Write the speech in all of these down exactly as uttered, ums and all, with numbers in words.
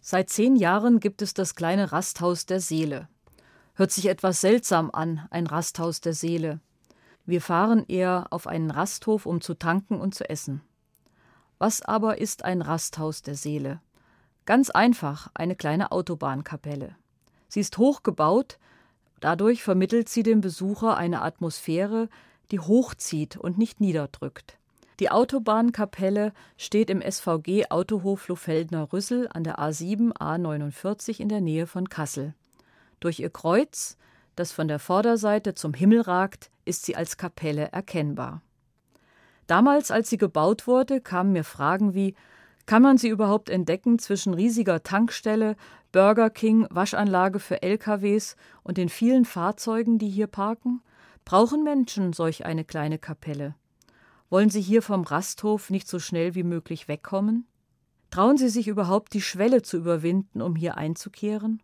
Seit zehn Jahren gibt es das kleine Rasthaus der Seele. Hört sich etwas seltsam an, ein Rasthaus der Seele. Wir fahren eher auf einen Rasthof, um zu tanken und zu essen. Was aber ist ein Rasthaus der Seele? Ganz einfach, eine kleine Autobahnkapelle. Sie ist hoch gebaut, dadurch vermittelt sie dem Besucher eine Atmosphäre, die hochzieht und nicht niederdrückt. Die Autobahnkapelle steht im S V G Autohof Lohfeldner-Rüssel an der A sieben A neunundvierzig in der Nähe von Kassel. Durch ihr Kreuz, das von der Vorderseite zum Himmel ragt, ist sie als Kapelle erkennbar. Damals, als sie gebaut wurde, kamen mir Fragen wie: Kann man sie überhaupt entdecken zwischen riesiger Tankstelle, Burger King, Waschanlage für L K Ws und den vielen Fahrzeugen, die hier parken? Brauchen Menschen solch eine kleine Kapelle? Wollen sie hier vom Rasthof nicht so schnell wie möglich wegkommen? Trauen sie sich überhaupt, die Schwelle zu überwinden, um hier einzukehren?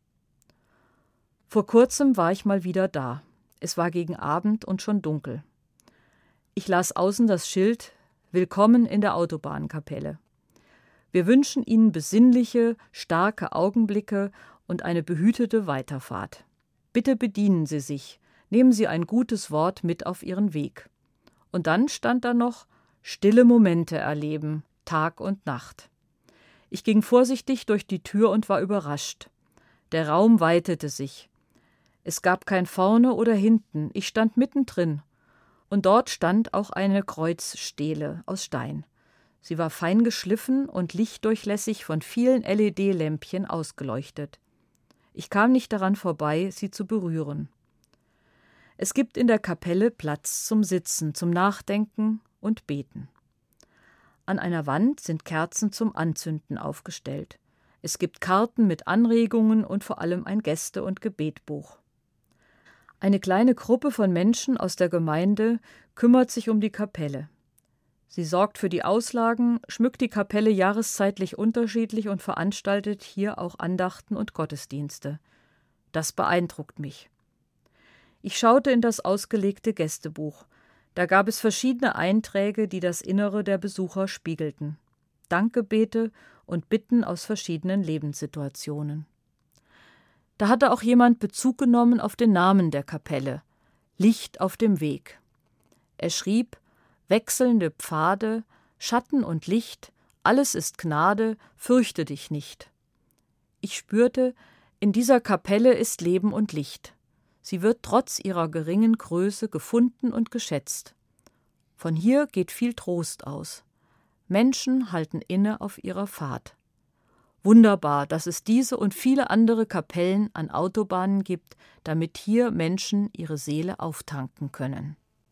Vor kurzem war ich mal wieder da. Es war gegen Abend und schon dunkel. Ich las außen das Schild »Willkommen in der Autobahnkapelle«. Wir wünschen Ihnen besinnliche, starke Augenblicke und eine behütete Weiterfahrt. Bitte bedienen Sie sich, nehmen Sie ein gutes Wort mit auf Ihren Weg. Und dann stand da noch »Stille Momente erleben, Tag und Nacht«. Ich ging vorsichtig durch die Tür und war überrascht. Der Raum weitete sich. Es gab kein Vorne oder Hinten, ich stand mittendrin. Und dort stand auch eine Kreuzstele aus Stein. Sie war fein geschliffen und lichtdurchlässig von vielen L E D-Lämpchen ausgeleuchtet. Ich kam nicht daran vorbei, sie zu berühren. Es gibt in der Kapelle Platz zum Sitzen, zum Nachdenken und Beten. An einer Wand sind Kerzen zum Anzünden aufgestellt. Es gibt Karten mit Anregungen und vor allem ein Gäste- und Gebetbuch. Eine kleine Gruppe von Menschen aus der Gemeinde kümmert sich um die Kapelle. Sie sorgt für die Auslagen, schmückt die Kapelle jahreszeitlich unterschiedlich und veranstaltet hier auch Andachten und Gottesdienste. Das beeindruckt mich. Ich schaute in das ausgelegte Gästebuch. Da gab es verschiedene Einträge, die das Innere der Besucher spiegelten. Dankgebete und Bitten aus verschiedenen Lebenssituationen. Da hatte auch jemand Bezug genommen auf den Namen der Kapelle: Licht auf dem Weg. Er schrieb: Wechselnde Pfade, Schatten und Licht, alles ist Gnade, fürchte dich nicht. Ich spürte, in dieser Kapelle ist Leben und Licht. Sie wird trotz ihrer geringen Größe gefunden und geschätzt. Von hier geht viel Trost aus. Menschen halten inne auf ihrer Fahrt. Wunderbar, dass es diese und viele andere Kapellen an Autobahnen gibt, damit hier Menschen ihre Seele auftanken können.